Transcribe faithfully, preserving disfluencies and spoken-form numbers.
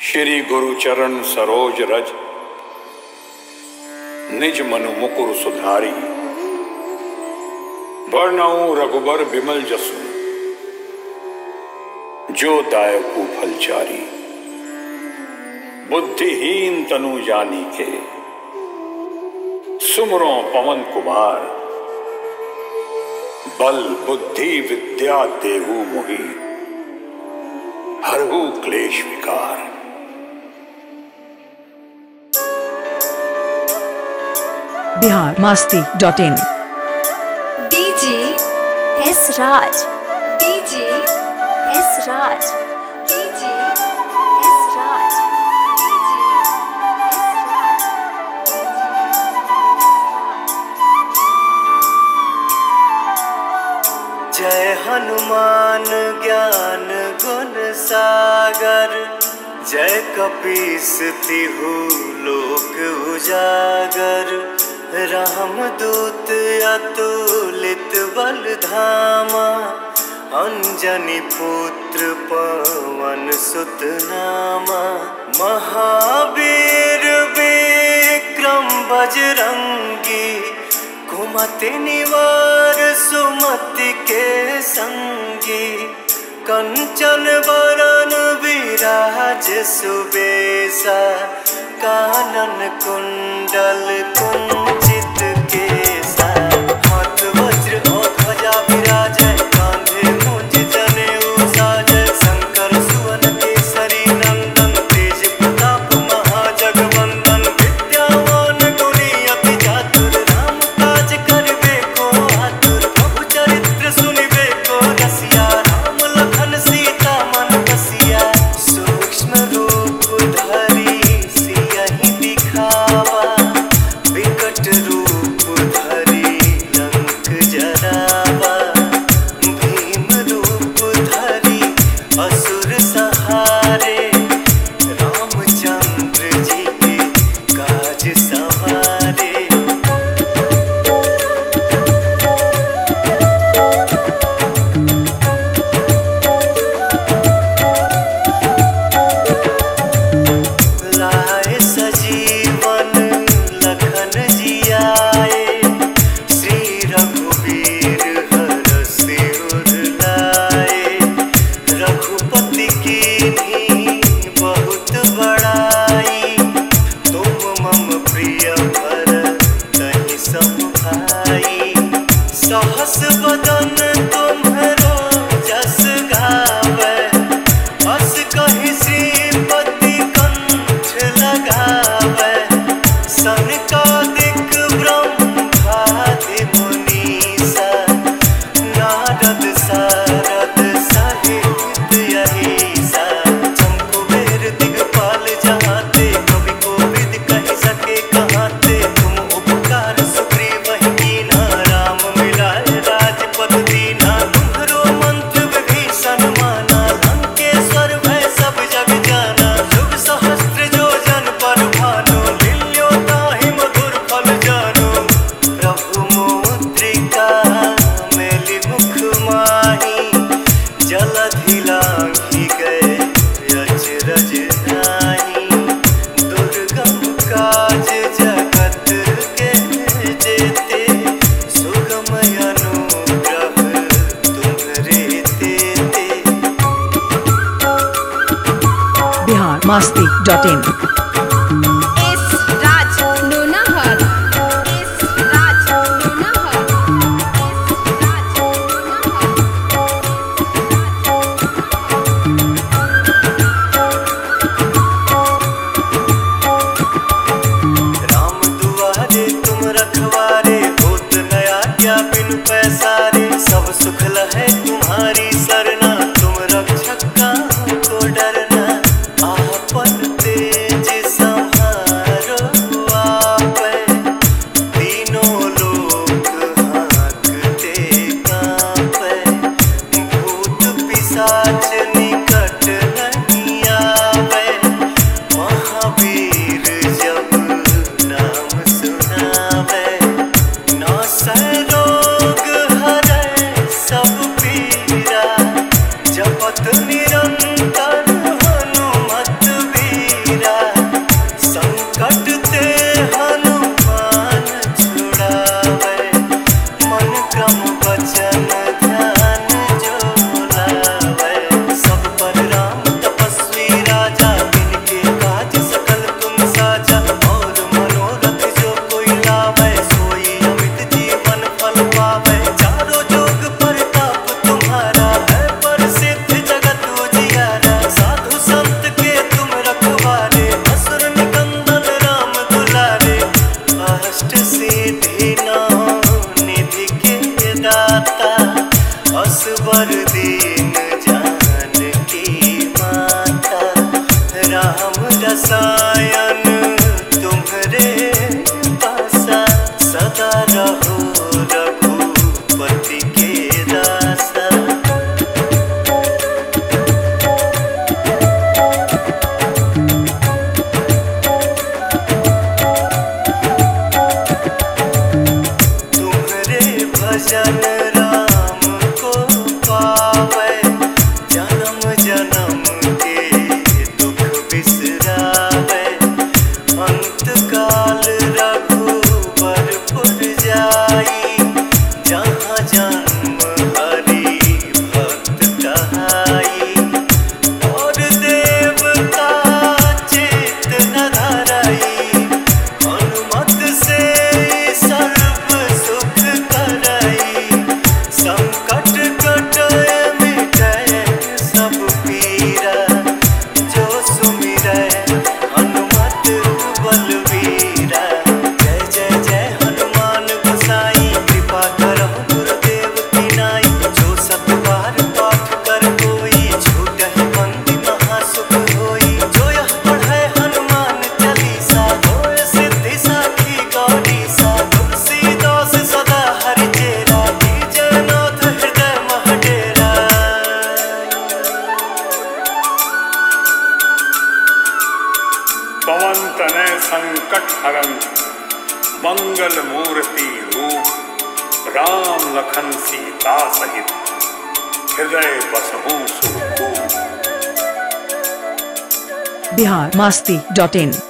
श्री गुरुचरण सरोज रज, निज मनु मुकुर सुधारी। वर्णऊ रघुबर बिमल जसु, जो दायकु फलचारी। बुद्धिहीन तनु जानी के, सुमरो पवन कुमार। बल बुद्धि विद्या देहु मोहि, हरहु क्लेश विकार। Bihar Masti dot in. DJ S Raj, DJ S Raj, DJ S Raj, जय हनुमान ज्ञान गुण सागर, जय कपीस तिहु लोक उजागर। रामदूत अतुलित बल धामा, अंजनी पुत्र पवन सुत नामा। महावीर विक्रम बजरंगी, कुमति निवार सुमति के संगी। कंचन बरन विराज सुबेसा, कानन कुंडल कुंचित केसा। हाथ वज्र और ध्वजा विराजै, कांधे मुंज जनेऊ साजै। शंकर सुवन केसरी नंदन, तेज प्रताप महाजगवंदन। विद्यावान गुणी अति चातुर, राम काज करबे को आतुर। प्रभु चरित्र सुनिबे को रसिया, राम लखन सीता मन बसिया। सूक्ष्म रूप धरि सियहि दिखावा, विकट रूप धरि लंक जरावा। भीम रूप धरि असुर सहारे, रामचंद्र जी के काज सवारे। लाए सजीवन लखन जियाए, श्री रघुवीर हरषि उर लाए। रघुपति कीन्ही बहुत बड़ाई, तुम मम प्रिय भरतहि सम भाई। सहस बदन तुम्हरो जस गावै, अस कहि श्रीपति कंठ लगावै। सनकादिक ब्रह्मादि मुनीसा, नारद सारद सहित अहिसा। चमकुबेर दिगपाल जहाते, कवि कोविद कहि सके कहाते। तुम उपकार सुग्रीवहि कीन्हा, राम मिलाए राजपद दीन्हा। तुम्हरो मंत्र विभीषण माना, लंकेश्वर भय सब जग जाना। युग सहस्त्र जो जन पर भानु, लील्यो ताहि मधुर फल जानु। प्रभु मुद्रिका मेलि मुख माहि, जलधि लांघि गए अचरज नाही। दुर्गम काज जगत के जेते, सुगम अनुग्रह तुम्हरे तेते। Bihar Masti dot in. S Raj Lonahar, S Raj Lonahar, S Raj Lonahar. Ram दुआरे तुम रखवारे, होत न आज्ञा बिनु पैसारे। सब सुख लहै तुम्हारी सरना, तुम रक्षक काहू को डरना। आपन तेज सम्हारो आपै, तीनों लोक हांकते कांपै। भूत पिशाच निकट नहीं आवे, महावीर जब नाम सुनावे। नासै रोग हरै सब बर दीन जानकी माता, राम रसायन तुम्हरे पासा, सदा रहो रघुपति के दासा। तुम्हरे भजन राम को पावे, जन्म जन्म के दुख बिसरावे। अंत काल रघुबरपुर जाई, जहाँ जन्म हरि भक्त कहाई। और देवता चित्त न धराई, हनुमत से सर्व सुख कराई। संकट कटे मिटे सब पीरा, जो सुमिरै हनुमत बलवीरा। जय जय जय हनुमान गोसाई, कृपा करहु गुरुदेव की नाई। जो सत बार पाठ कर कोई, छूटहि बंदी महासुख होई। जो यह पढ़ै हनुमान चालीसा, होय सिद्धि साखी गौरीसा। तुलसीदास सदा हरि चेरा, कीजय नाथ हृदय मह डेरा। पवन तनय संकट हरन, मंगल मूर्ति रूप। राम लखन सीता सहित, हृदय बसहु सुरभूप। बिहार मास्ती डॉट इन।